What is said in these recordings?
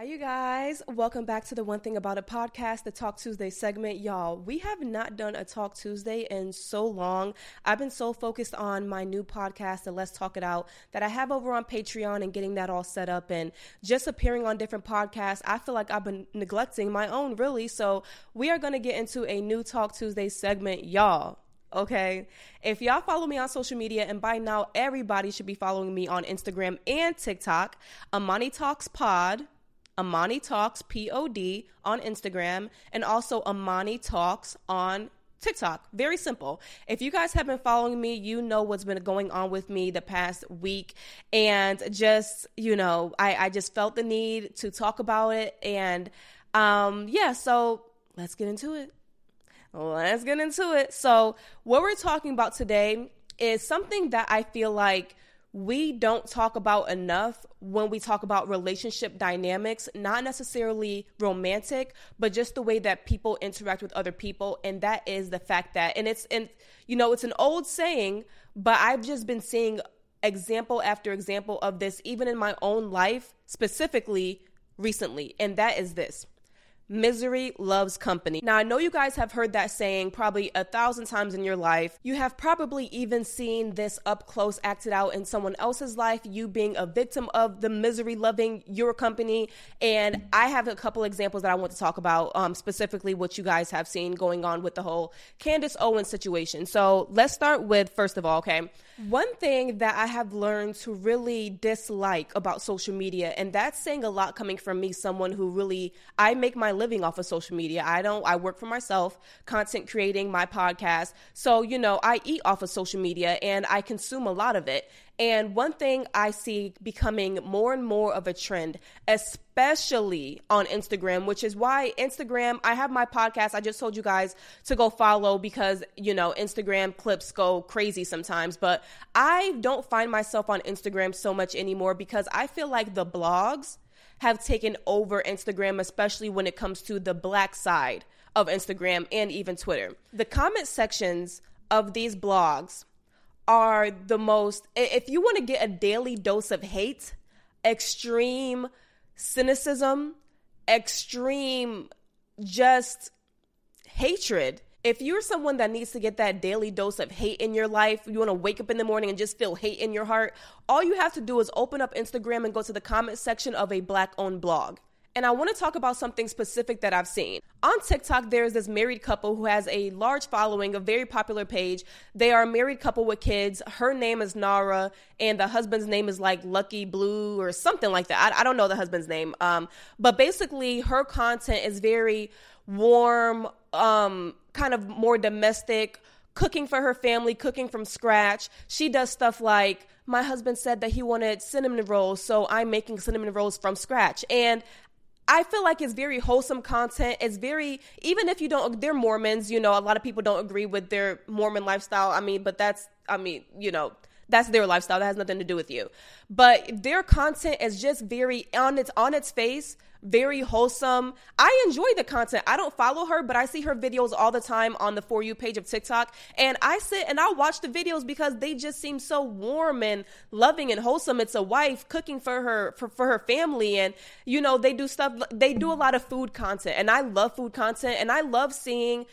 Hi, you guys. Welcome back to the One Thing About It podcast, the Talk Tuesday segment. Y'all, we have not done a Talk Tuesday in so long. I've been so focused on my new podcast, the Let's Talk It Out, that I have over on Patreon and getting that all set up and just appearing on different podcasts. I feel like I've been neglecting my own, really. So we are going to get into a new Talk Tuesday segment, y'all. Okay, if y'all follow me on social media, and by now everybody should be following me on Instagram and TikTok, Amani Talks Pod, Amani Talks Pod on Instagram, and also Amani Talks on TikTok. Very simple. If you guys have been following me, you know what's been going on with me the past week, and just, I just felt the need to talk about it, and so let's get into it. So what we're talking about today is something that I feel like we don't talk about enough when we talk about relationship dynamics, not necessarily romantic, but just the way that people interact with other people. And that is the fact that, it's an old saying, but I've just been seeing example after example of this, even in my own life, specifically recently. And that is this: misery loves company. Now, I know you guys have heard that saying probably 1,000 times in your life. You have probably even seen this up close acted out in someone else's life, you being a victim of the misery loving your company. And I have a couple examples that I want to talk about, specifically what you guys have seen going on with the whole Candace Owens situation. So let's start with, first of all, okay, one thing that I have learned to really dislike about social media, and that's saying a lot coming from me, someone who really, I make my living off of social media. I work for myself, content creating my podcast. So, I eat off of social media and I consume a lot of it. And one thing I see becoming more and more of a trend, especially on Instagram, which is why Instagram, I have my podcast. I just told you guys to go follow because, Instagram clips go crazy sometimes. But I don't find myself on Instagram so much anymore because I feel like the blogs have taken over Instagram, especially when it comes to the black side of Instagram and even Twitter. The comment sections of these blogs are the most, if you want to get a daily dose of hate, extreme cynicism, extreme just hatred. If you're someone that needs to get that daily dose of hate in your life, you want to wake up in the morning and just feel hate in your heart, all you have to do is open up Instagram and go to the comment section of a Black-owned blog. And I want to talk about something specific that I've seen. On TikTok, there's this married couple who has a large following, a very popular page. They are a married couple with kids. Her name is Nara, and the husband's name is like Lucky Blue or something like that. I don't know the husband's name. But basically, her content is very warm, kind of more domestic, cooking for her family, cooking from scratch. She does stuff like, my husband said that he wanted cinnamon rolls, so I'm making cinnamon rolls from scratch. And I feel like it's very wholesome content. It's very, even if you don't, they're Mormons, a lot of people don't agree with their Mormon lifestyle. But that's their lifestyle. That has nothing to do with you. But their content is just very on its face, very wholesome. I enjoy the content. I don't follow her, but I see her videos all the time on the For You page of TikTok. And I sit and I'll watch the videos because they just seem so warm and loving and wholesome. It's a wife cooking for her family. And, they do stuff, they do a lot of food content. And I love food content. And I love seeing,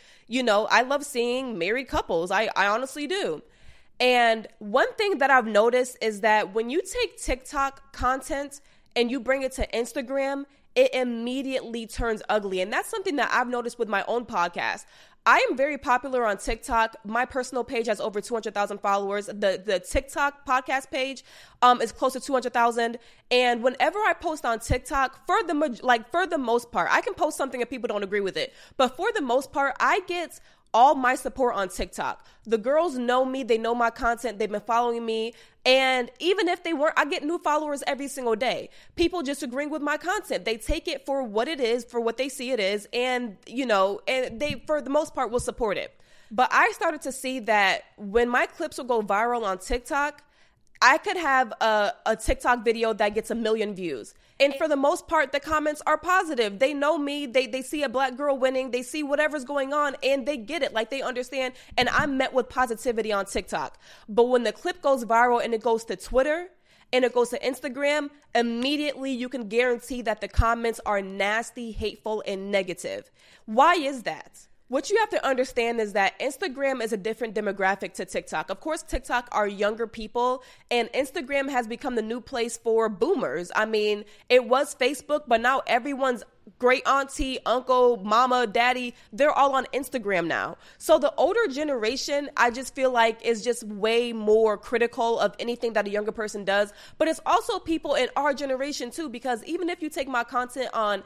married couples. I honestly do. And one thing that I've noticed is that when you take TikTok content and you bring it to Instagram, it immediately turns ugly. And that's something that I've noticed with my own podcast. I am very popular on TikTok. My personal page has over 200,000 followers. The TikTok podcast page is close to 200,000. And whenever I post on TikTok, for the most part, I can post something if people don't agree with it. But for the most part, I get all my support on TikTok. The girls know me. They know my content. They've been following me. And even if they weren't, I get new followers every single day. People just agreeing with my content. They take it for what it is, for what they see it is. And, and they, for the most part, will support it. But I started to see that when my clips will go viral on TikTok, I could have a TikTok video that gets 1 million views. And for the most part, the comments are positive. They know me. They see a black girl winning. They see whatever's going on and they get it. Like, they understand. And I'm met with positivity on TikTok. But when the clip goes viral and it goes to Twitter and it goes to Instagram, immediately you can guarantee that the comments are nasty, hateful, and negative. Why is that? What you have to understand is that Instagram is a different demographic to TikTok. Of course, TikTok are younger people, and Instagram has become the new place for boomers. I mean, it was Facebook, but now everyone's great auntie, uncle, mama, daddy, they're all on Instagram now. So the older generation, I just feel like, is just way more critical of anything that a younger person does. But it's also people in our generation too, because even if you take my content on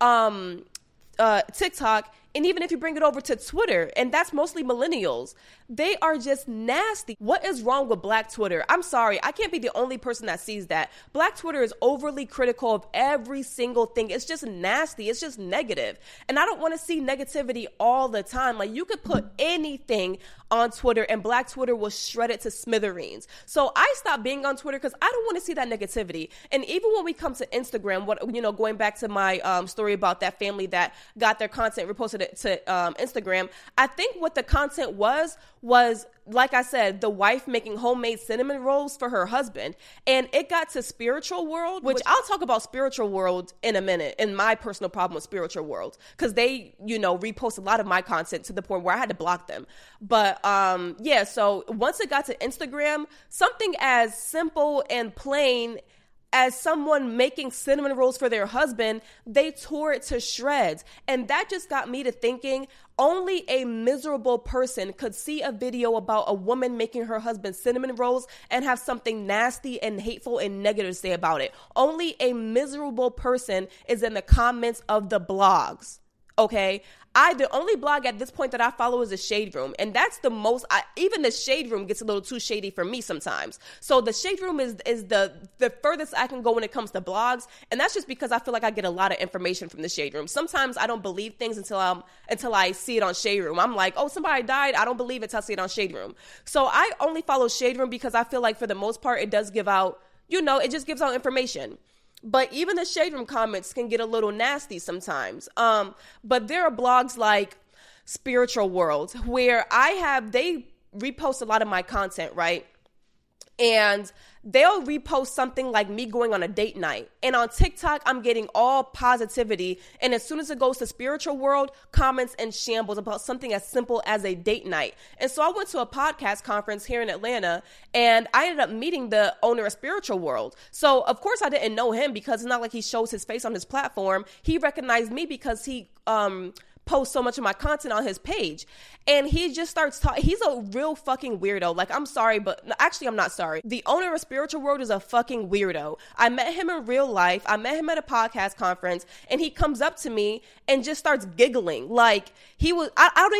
TikTok, and even if you bring it over to Twitter, and that's mostly millennials, they are just nasty. What is wrong with Black Twitter? I'm sorry, I can't be the only person that sees that. Black Twitter is overly critical of every single thing. It's just nasty. It's just negative. And I don't want to see negativity all the time. Like, you could put anything on Twitter and Black Twitter will shred it to smithereens. So I stopped being on Twitter because I don't want to see that negativity. And even when we come to Instagram, going back to my story about that family that got their content reposted to Instagram, I think what the content was, like I said, the wife making homemade cinnamon rolls for her husband. And it got to Spiritual World, which I'll talk about Spiritual World in a minute, and my personal problem with Spiritual World, because they, repost a lot of my content to the point where I had to block them. But so once it got to Instagram, something as simple and plain as someone making cinnamon rolls for their husband, they tore it to shreds. And that just got me to thinking, only a miserable person could see a video about a woman making her husband cinnamon rolls and have something nasty and hateful and negative to say about it. Only a miserable person is in the comments of the blogs. Okay, the only blog at this point that I follow is the Shade Room, and that's the most. Even the Shade Room gets a little too shady for me sometimes. So the Shade Room is the furthest I can go when it comes to blogs, and that's just because I feel like I get a lot of information from the Shade Room. Sometimes I don't believe things until I see it on Shade Room. I'm like, oh, somebody died. I don't believe it until I see it on Shade Room. So I only follow Shade Room because I feel like for the most part it does give out, it just gives out information. But even the Shade Room comments can get a little nasty sometimes. But there are blogs like Spiritual World where they repost a lot of my content, right? And they'll repost something like me going on a date night. And on TikTok, I'm getting all positivity. And as soon as it goes to Spiritual World, comments and shambles about something as simple as a date night. And so I went to a podcast conference here in Atlanta, and I ended up meeting the owner of Spiritual World. So, of course, I didn't know him because it's not like he shows his face on his platform. He recognized me because he post so much of my content on his page. And he just starts talking. He's a real fucking weirdo. Like, I'm sorry, but actually, I'm not sorry. The owner of Spiritual World is a fucking weirdo. I met him in real life. I met him at a podcast conference, and he comes up to me and just starts giggling. Like, he was,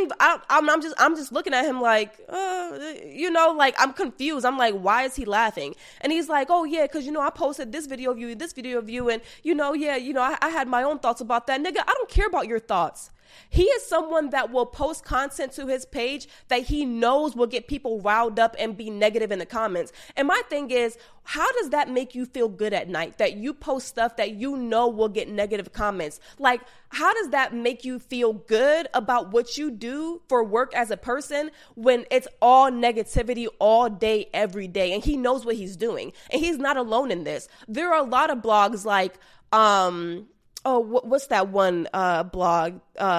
I'm just looking at him like, like, I'm confused. I'm like, why is he laughing? And he's like, oh yeah, cause I posted this video of you, and I had my own thoughts about that. Nigga, I don't care about your thoughts. He is someone that will post content to his page that he knows will get people riled up and be negative in the comments. And my thing is, how does that make you feel good at night that you post stuff that you know will get negative comments? Like, how does that make you feel good about what you do for work as a person when it's all negativity all day, every day? And he knows what he's doing. And he's not alone in this. There are a lot of blogs like, what's that one blog?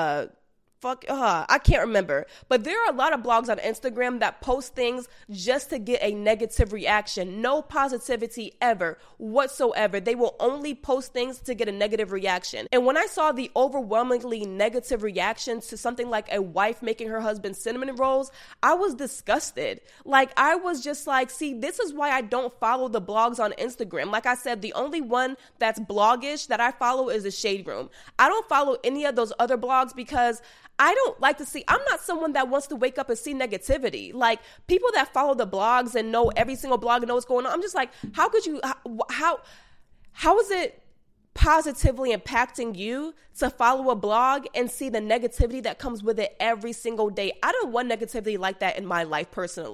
I can't remember. But there are a lot of blogs on Instagram that post things just to get a negative reaction. No positivity ever whatsoever. They will only post things to get a negative reaction. And when I saw the overwhelmingly negative reactions to something like a wife making her husband cinnamon rolls, I was disgusted. Like, I was just like, see, this is why I don't follow the blogs on Instagram. Like I said, the only one that's bloggish that I follow is the Shade Room. I don't follow any of those other blogs because I don't like to see, I'm not someone that wants to wake up and see negativity. Like, people that follow the blogs and know every single blog and know what's going on, I'm just like, how could you, how is it positively impacting you to follow a blog and see the negativity that comes with it every single day? I don't want negativity like that in my life personally.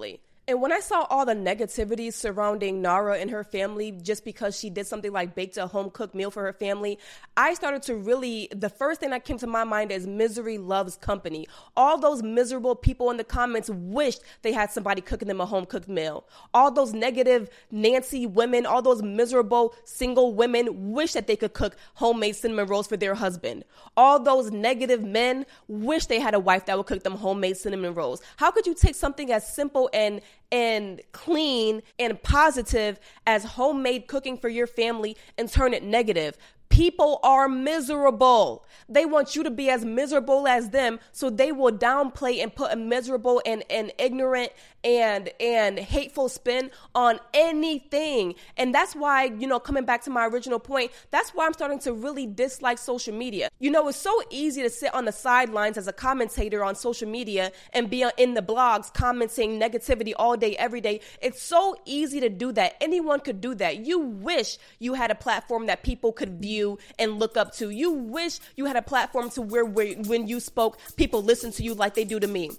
And when I saw all the negativity surrounding Nara and her family just because she did something like baked a home cooked meal for her family, I started to really, the first thing that came to my mind is misery loves company. All those miserable people in the comments wished they had somebody cooking them a home cooked meal. All those negative Nancy women, all those miserable single women wish that they could cook homemade cinnamon rolls for their husband. All those negative men wish they had a wife that would cook them homemade cinnamon rolls. How could you take something as simple and clean and positive as homemade cooking for your family and turn it negative? People are miserable. They want you to be as miserable as them, so they will downplay and put a miserable and ignorant and hateful spin on anything. And that's why, coming back to my original point, that's why I'm starting to really dislike social media. It's so easy to sit on the sidelines as a commentator on social media and be in the blogs commenting negativity all day, every day. It's so easy to do that. Anyone could do that. You wish you had a platform that people could view and look up to. You wish you had a platform to where when you spoke, people listen to you like they do to me.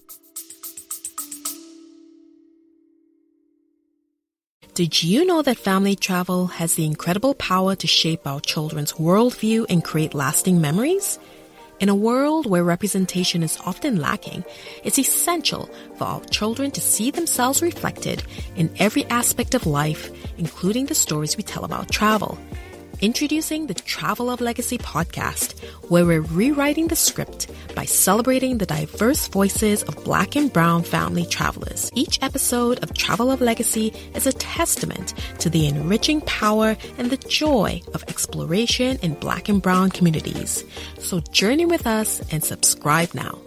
Did you know that family travel has the incredible power to shape our children's worldview and create lasting memories? In a world where representation is often lacking, it's essential for our children to see themselves reflected in every aspect of life, including the stories we tell about travel. Introducing the Travel of Legacy podcast, where we're rewriting the script by celebrating the diverse voices of Black and Brown family travelers. Each episode of Travel of Legacy is a testament to the enriching power and the joy of exploration in Black and Brown communities. So journey with us and subscribe now.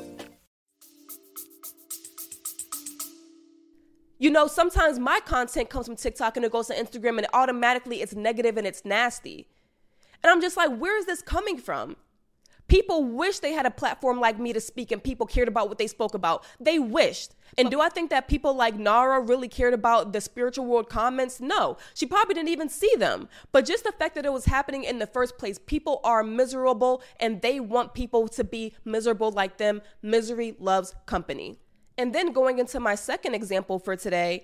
Sometimes my content comes from TikTok and it goes to Instagram and automatically it's negative and it's nasty. And I'm just like, where is this coming from? People wish they had a platform like me to speak and people cared about what they spoke about. They wished. And do I think that people like Nara really cared about the spiritual world comments? No, she probably didn't even see them. But just the fact that it was happening in the first place, people are miserable and they want people to be miserable like them. Misery loves company. And then going into my second example for today,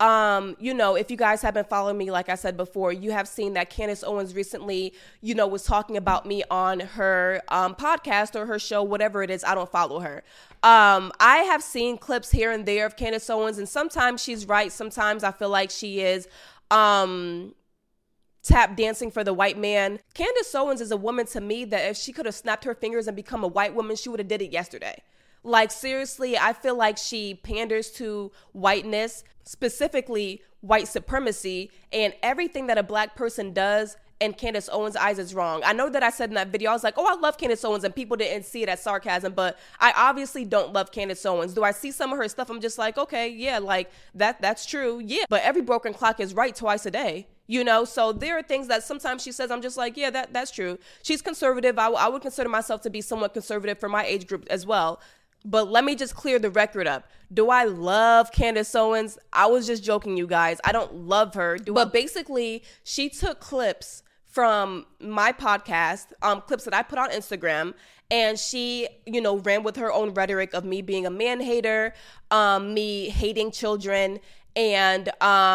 if you guys have been following me, like I said before, you have seen that Candace Owens recently, was talking about me on her podcast or her show, whatever it is. I don't follow her. I have seen clips here and there of Candace Owens, and sometimes she's right. Sometimes I feel like she is tap dancing for the white man. Candace Owens is a woman to me that if she could have snapped her fingers and become a white woman, she would have did it yesterday. Like, seriously, I feel like she panders to whiteness, specifically white supremacy, and everything that a Black person does in Candace Owens' eyes is wrong. I know that I said in that video, I was like, I love Candace Owens, and people didn't see it as sarcasm, but I obviously don't love Candace Owens. Do I see some of her stuff? I'm just like, okay, yeah, like that's true. Yeah, but every broken clock is right twice a day. So there are things that sometimes she says, I'm just like, yeah, that's true. She's conservative. I would consider myself to be somewhat conservative for my age group as well. But let me just clear the record up. Do I love Candace Owens? I was just joking, you guys. I don't love her. But basically, she took clips from my podcast, clips that I put on Instagram, and she, ran with her own rhetoric of me being a man hater, me hating children, and,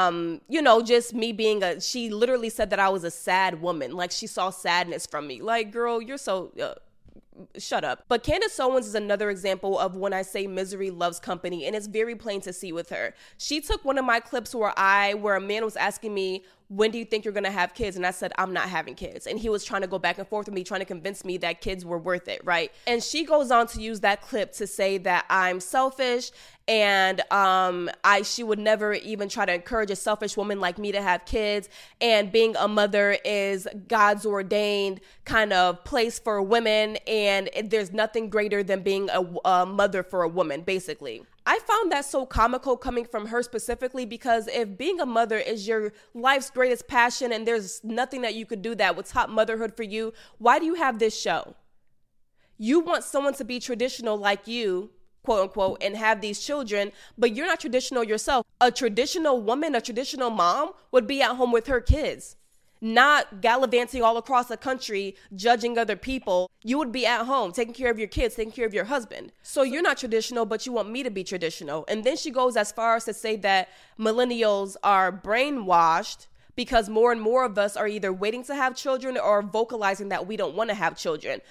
just me being she literally said that I was a sad woman. Like, she saw sadness from me. Like, girl, you're so... shut up. But Candace Owens is another example of when I say misery loves company, and it's very plain to see with her. She took one of my clips where a man was asking me, when do you think you're going to have kids? And I said, I'm not having kids. And he was trying to go back and forth with me, trying to convince me that kids were worth it, right? And she goes on to use that clip to say that I'm selfish and she would never even try to encourage a selfish woman like me to have kids. And being a mother is God's ordained kind of place for women. And there's nothing greater than being a mother for a woman, basically. I found that so comical coming from her specifically, because if being a mother is your life's greatest passion and there's nothing that you could do that would top motherhood for you, why do you have this show? You want someone to be traditional like you, quote unquote, and have these children, but you're not traditional yourself. A traditional woman, a traditional mom would be at home with her kids. not gallivanting all across the country, judging other people. You would be at home, taking care of your kids, taking care of your husband. So you're not traditional, but you want me to be traditional. And then she goes as far as to say that millennials are brainwashed because more and more of us are either waiting to have children or vocalizing that we don't want to have children.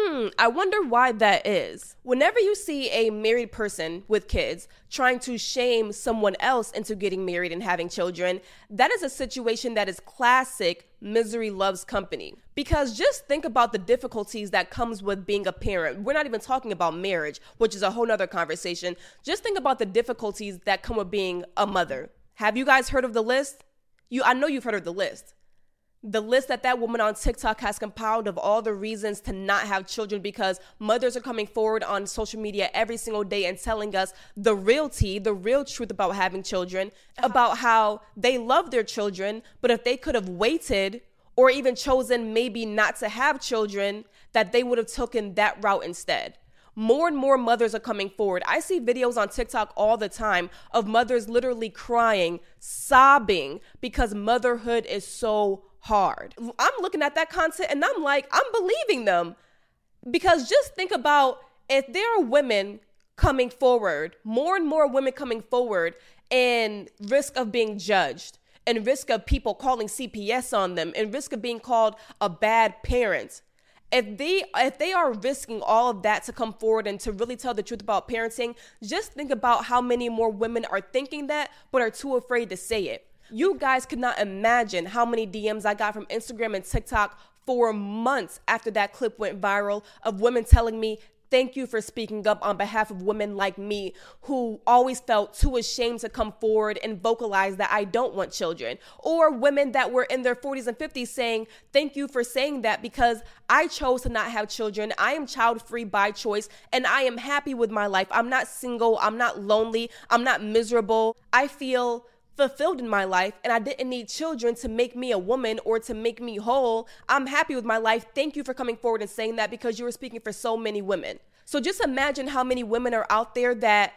I wonder why that is. Whenever you see a married person with kids trying to shame someone else into getting married and having children, that is a situation that is classic misery loves company. Because just think about the difficulties that comes with being a parent. We're not even talking about marriage, which is a whole nother conversation. Just think about the difficulties that come with being a mother. Have you guys heard of the list? I know you've heard of the list. The list that woman on TikTok has compiled of all the reasons to not have children, because mothers are coming forward on social media every single day and telling us the real tea, the real truth about having children, about how they love their children, but if they could have waited or even chosen maybe not to have children, that they would have taken that route instead. More and more mothers are coming forward. I see videos on TikTok all the time of mothers literally crying, sobbing, because motherhood is so hard. I'm looking at that content and I'm like, I'm believing them. Because just think about if there are women coming forward, more and more women coming forward, and risk of being judged, and risk of people calling CPS on them, and risk of being called a bad parent. If they are risking all of that to come forward and to really tell the truth about parenting, just think about how many more women are thinking that but are too afraid to say it. You guys could not imagine how many DMs I got from Instagram and TikTok for months after that clip went viral of women telling me, thank you for speaking up on behalf of women like me who always felt too ashamed to come forward and vocalize that I don't want children. Or women that were in their 40s and 50s saying, thank you for saying that because I chose to not have children. I am child-free by choice and I am happy with my life. I'm not single. I'm not lonely. I'm not miserable. I feel fulfilled in my life and I didn't need children to make me a woman or to make me whole. I'm happy with my life. Thank you for coming forward and saying that because you were speaking for so many women. So just imagine how many women are out there that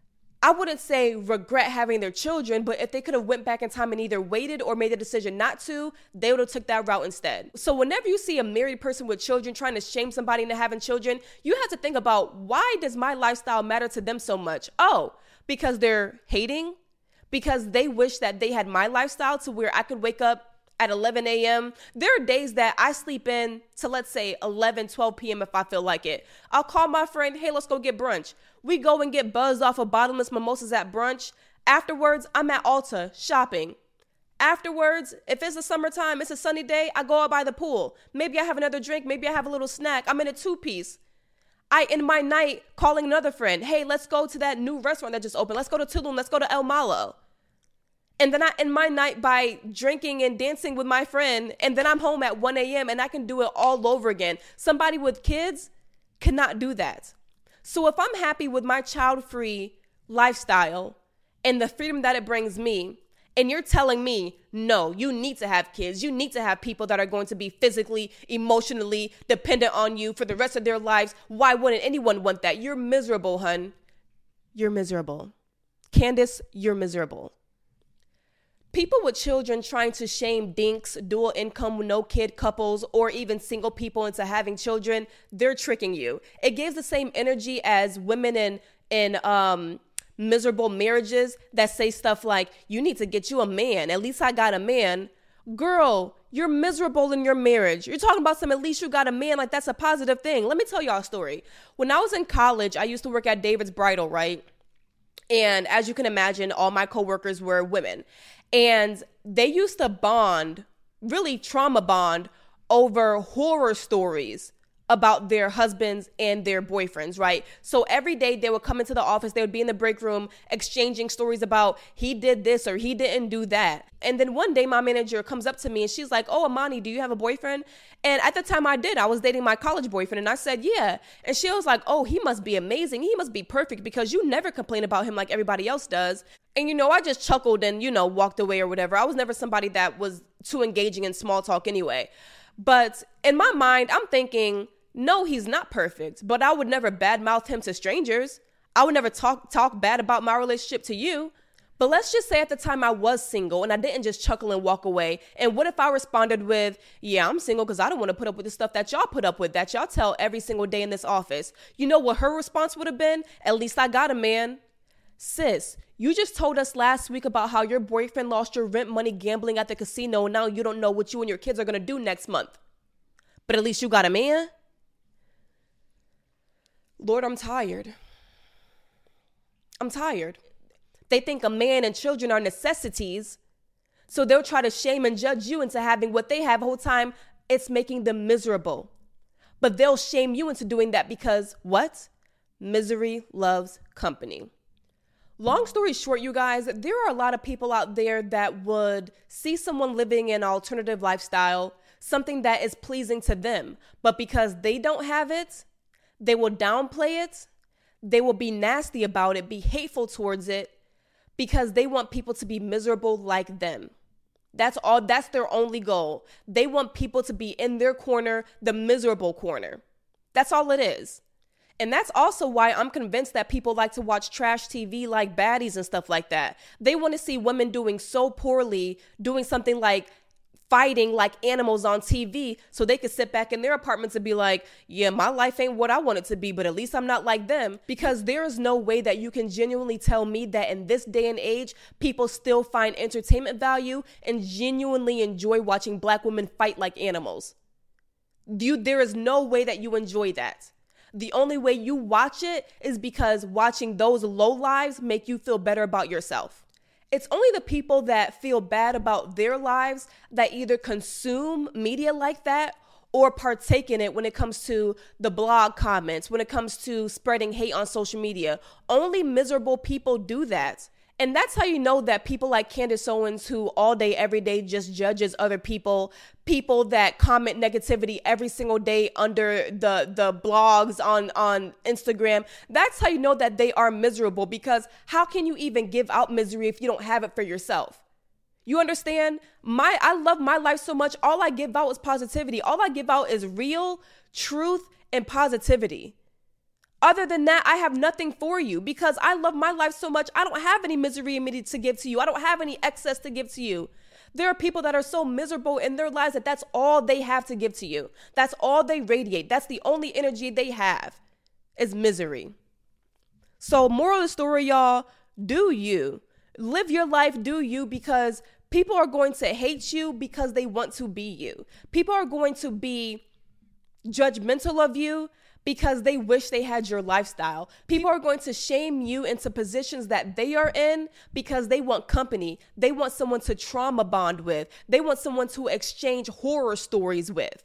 I wouldn't say regret having their children, but if they could have went back in time and either waited or made the decision not to, they would have took that route instead. So whenever you see a married person with children trying to shame somebody into having children, you have to think about, why does my lifestyle matter to them so much? Oh, because they're hating? Because they wish that they had my lifestyle to where I could wake up at 11 a.m. There are days that I sleep in to, let's say, 11, 12 p.m. if I feel like it. I'll call my friend, hey, let's go get brunch. We go and get buzzed off of bottomless mimosas at brunch. Afterwards, I'm at Ulta shopping. Afterwards, if it's the summertime, it's a sunny day, I go out by the pool. Maybe I have another drink. Maybe I have a little snack. I'm in a two-piece. I, in my night, calling another friend, hey, let's go to that new restaurant that just opened. Let's go to Tulum. Let's go to El Malo. And then I end my night by drinking and dancing with my friend. And then I'm home at 1 a.m. and I can do it all over again. Somebody with kids cannot do that. So if I'm happy with my child-free lifestyle and the freedom that it brings me, and you're telling me, no, you need to have kids. You need to have people that are going to be physically, emotionally dependent on you for the rest of their lives. Why wouldn't anyone want that? You're miserable, hun. You're miserable. Candace, you're miserable. People with children trying to shame dinks, dual income, no kid couples, or even single people into having children, they're tricking you. It gives the same energy as women in miserable marriages that say stuff like, you need to get you a man. At least I got a man. Girl, you're miserable in your marriage. You're talking about at least you got a man, like that's a positive thing. Let me tell y'all a story. When I was in college, I used to work at David's Bridal, right? And as you can imagine, all my coworkers were women. And they used to bond, really trauma bond, over horror stories about their husbands and their boyfriends, right? So every day they would come into the office, they would be in the break room exchanging stories about he did this or he didn't do that. And then one day my manager comes up to me and she's like, oh, Amani, do you have a boyfriend? And at the time I did. I was dating my college boyfriend and I said, yeah. And she was like, oh, he must be amazing. He must be perfect because you never complain about him like everybody else does. And, I just chuckled and, walked away or whatever. I was never somebody that was too engaging in small talk anyway. But in my mind, I'm thinking, no, he's not perfect, but I would never badmouth him to strangers. I would never talk bad about my relationship to you. But let's just say at the time I was single and I didn't just chuckle and walk away. And what if I responded with, yeah, I'm single because I don't want to put up with the stuff that y'all put up with, that y'all tell every single day in this office? You know what her response would have been? At least I got a man. Sis, you just told us last week about how your boyfriend lost your rent money gambling at the casino. And now you don't know what you and your kids are going to do next month. But at least you got a man. Lord, I'm tired. I'm tired. They think a man and children are necessities, so they'll try to shame and judge you into having what they have the whole time. It's making them miserable. But they'll shame you into doing that because what? Misery loves company. Long story short, you guys, there are a lot of people out there that would see someone living an alternative lifestyle, something that is pleasing to them, but because they don't have it, they will downplay it. They will be nasty about it, be hateful towards it, because they want people to be miserable like them. That's all. That's their only goal. They want people to be in their corner, the miserable corner. That's all it is. And that's also why I'm convinced that people like to watch trash TV like Baddies and stuff like that. They want to see women doing so poorly, doing something like fighting like animals on TV, so they could sit back in their apartments and be like, yeah, my life ain't what I want it to be, but at least I'm not like them. Because there is no way that you can genuinely tell me that in this day and age, people still find entertainment value and genuinely enjoy watching Black women fight like animals. There is no way that you enjoy that. The only way you watch it is because watching those low lives make you feel better about yourself. It's only the people that feel bad about their lives that either consume media like that or partake in it when it comes to the blog comments, when it comes to spreading hate on social media. Only miserable people do that. And that's how you know that people like Candace Owens, who all day, every day just judges other people that comment negativity every single day under the blogs on Instagram, that's how you know that they are miserable, because how can you even give out misery if you don't have it for yourself? You understand? I love my life so much. All I give out is positivity. All I give out is real truth and positivity. Other than that, I have nothing for you because I love my life so much. I don't have any misery in me to give to you. I don't have any excess to give to you. There are people that are so miserable in their lives that that's all they have to give to you. That's all they radiate. That's the only energy they have is misery. So moral of the story, y'all, do you. Live your life, do you, because people are going to hate you because they want to be you. People are going to be judgmental of you because they wish they had your lifestyle. People are going to shame you into positions that they are in because they want company. They want someone to trauma bond with. They want someone to exchange horror stories with.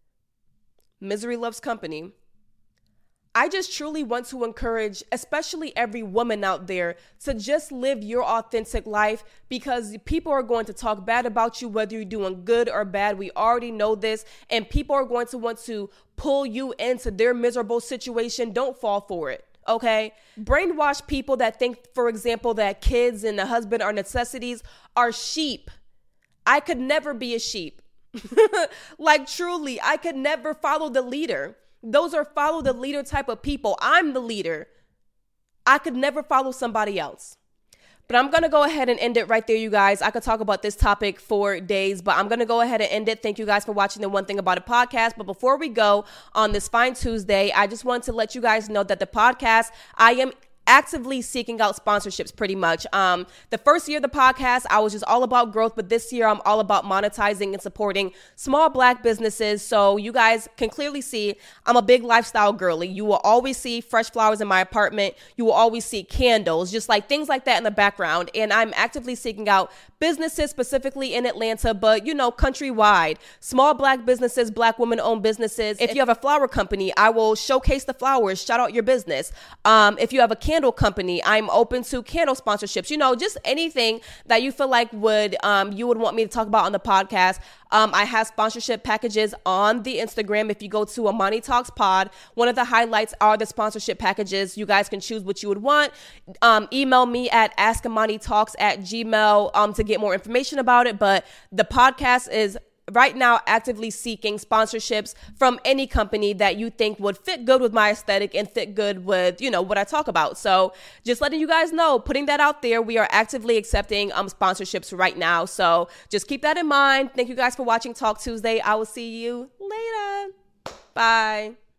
Misery loves company. I just truly want to encourage, especially every woman out there, to just live your authentic life, because people are going to talk bad about you, whether you're doing good or bad. We already know this, and people are going to want to pull you into their miserable situation. Don't fall for it, okay? Brainwash people that think, for example, that kids and a husband are necessities are sheep. I could never be a sheep. Like, truly, I could never follow the leader. Those are follow the leader type of people. I'm the leader. I could never follow somebody else. But I'm going to go ahead and end it right there, you guys. I could talk about this topic for days, but I'm going to go ahead and end it. Thank you guys for watching the One Thing About It podcast. But before we go on this fine Tuesday, I just want to let you guys know that the podcast, I am actively seeking out sponsorships pretty much. The first year of the podcast, I was just all about growth, but this year I'm all about monetizing and supporting small Black businesses. So you guys can clearly see I'm a big lifestyle girly. You will always see fresh flowers in my apartment. You will always see candles, just like things like that in the background. And I'm actively seeking out businesses specifically in Atlanta, but countrywide, small Black businesses, Black women-owned businesses. If you have a flower company, I will showcase the flowers, shout out your business. If you have a candle company, I'm open to candle sponsorships, just anything that you feel like you would want me to talk about on the podcast. I have sponsorship packages on the Instagram. If you go to Amani Talks Pod, one of the highlights are the sponsorship packages. You guys can choose what you would want. Email me at askamoneytalks@gmail.com to get more information about it. But the podcast is right now actively seeking sponsorships from any company that you think would fit good with my aesthetic and fit good with, what I talk about. So just letting you guys know, putting that out there, we are actively accepting sponsorships right now. So just keep that in mind. Thank you guys for watching Talk Tuesday. I will see you later. Bye.